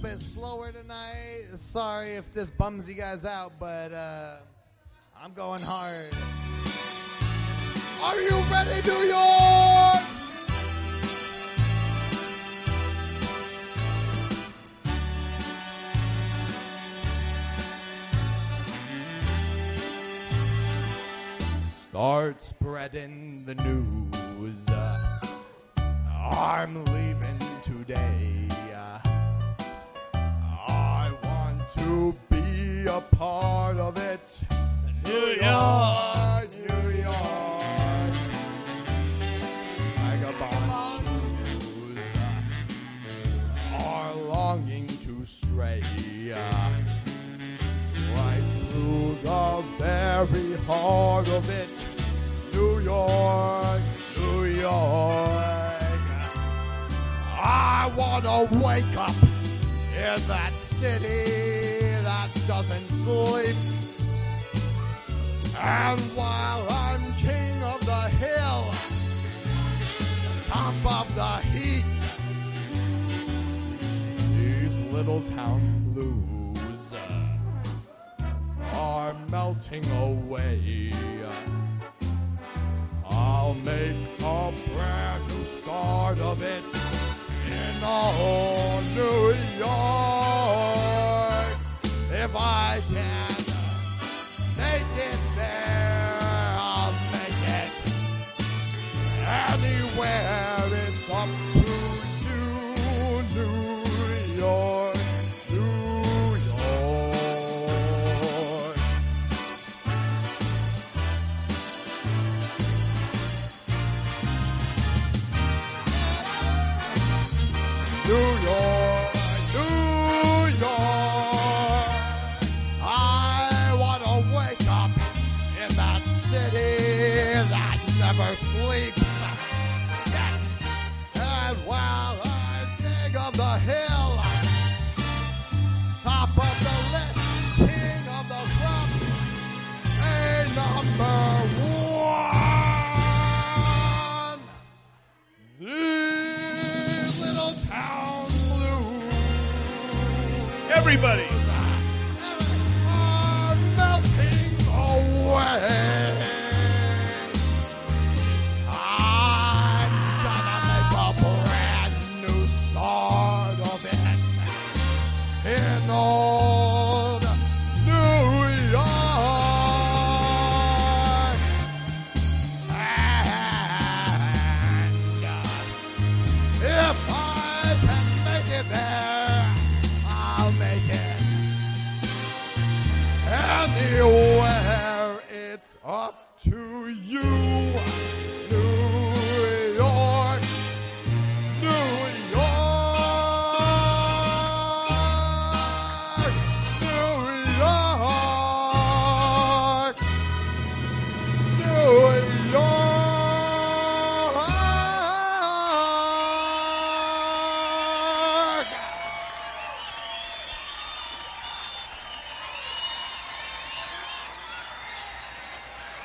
bit slower tonight. Sorry if this bums you guys out, but I'm going hard. Are you ready, New York? Start spreading the news. I'm leaving today. I want to be a part of it. New York, New York. Vagabond shoes are longing to stray right through the very heart of it. New York, New York. I want to wake up in that city that doesn't sleep. And while I'm king of the hill, top of the heat, these little town blues are melting away. I'll make a brand new start of it in old New York. If I can make it there, I'll make it. Anywhere it's up to you, New York, New York. New York, New York. I want to wake up in that city that never sleeps. And while I'm king of the hill, top of the list, king of the crop, a number one. These little town blues. Everybody. Are melting away. I'm gonna make a brand new start of it in old New York. And if I can make it there, I'll make it. Anywhere